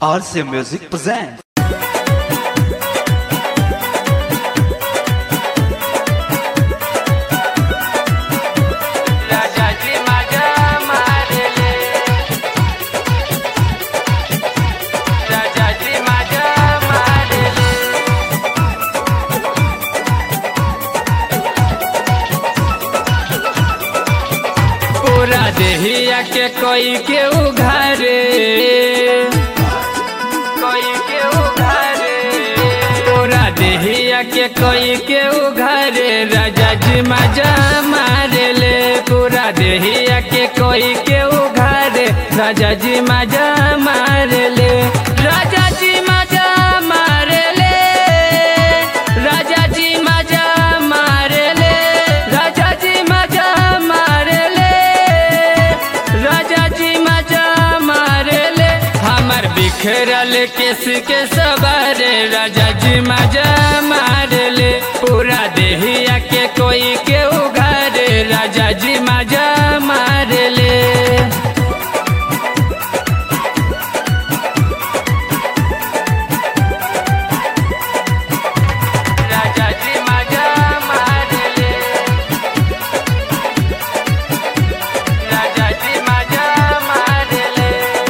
RC Music presents. पूरा देहिया के कोई के उघारे पूरा देहिया के कोई के उघारे राजा जी मजा मारे ले। पूरा देहिया के कोई के उघारे राजा जी मजा मारे ले। राजा जी मजा मारे ले। राजा जी मजा मारे ले। राजा जी मजा मारे ले। राजा जी मजा मारे ले। हमर बिखरल केस के सवारे राजा जी मजा मारे ले। पूरा देहिया के कोई के उघारे राजा जी मजा मारे ले। राजा जी मजा मारे ले। राजा जी मजा मारे ले।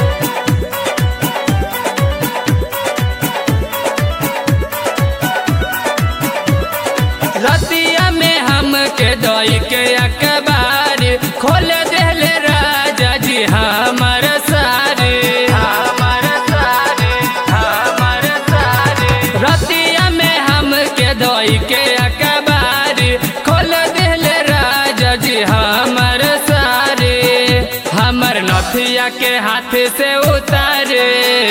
रतिया में हम के दई के अखबार खोल देले राजा जी हमर सारे रतिया में हम के दई के अखबार खोल देले राजा जी हमर सारे। हमर नथिया के हाथ से उतारे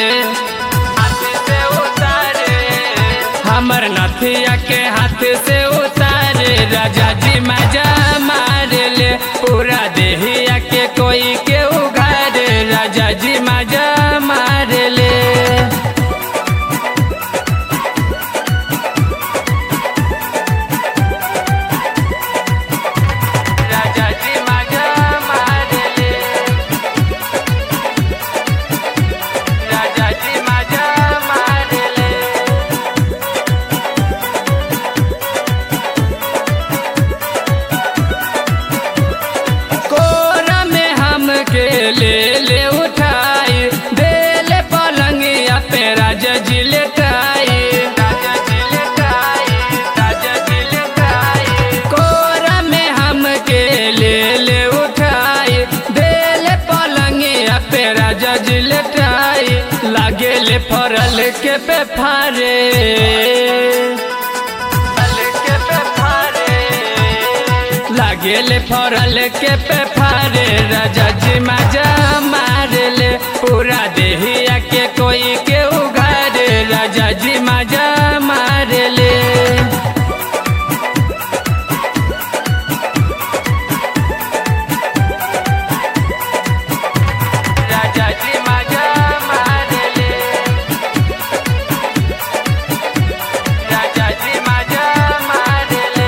हमर नथिया के हाथ से उतारे राजा जी मजा मारे ले। पूरा देहिया के कोई के उघारे राजा जी मजा मारे ले। राजा जी मजा मारे ले। राजा जी मजा मारे ले। कोरा में हम के ले उठाई देले पलंगिया पे राजा जी लेटाई। कोरा में हम के ले उठाई देले पलंगिया पे राजा जी लेटाई। लागे ले फरल के पे फारे लागेले फरल के पे फारे राजा जी मजा मारे ले। पूरा देहिया के कोई के उघारे राजा जी मजा मारे ले। राजा जी मजा मारे ले। राजा जी मजा मारे ले।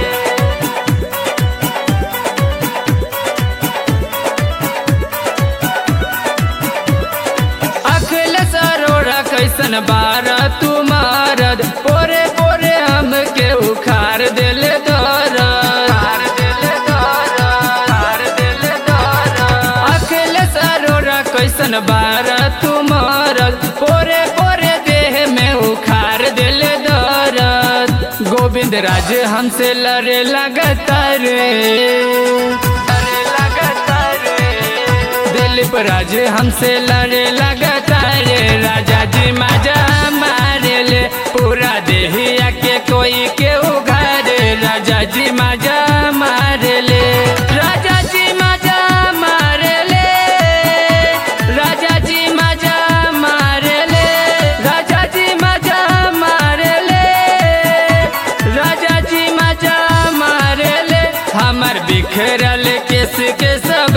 अखिलेश अरोड़ा कैसन बारा तू मारद पोरे पोरे हम के उखाड़ देले दरद। अखिलेश अरोड़ा कैसन बारा तू मारद पोरे पोरे देह में उखाड़ देले दरद। गोविंद राज हमसे लड़े लगातार दिलीप राज हमसे लड़े लगातार राजा जी मजा मारे ले। पूरा देहिया के कोई के उघारे राजा जी मजा मारे ले। राजा जी मजा मारे ले। राजा जी मजा मारे ले। राजा जी मजा मारे ले। राजा जी मजा मारे ले। हमर बिखरल केस के सब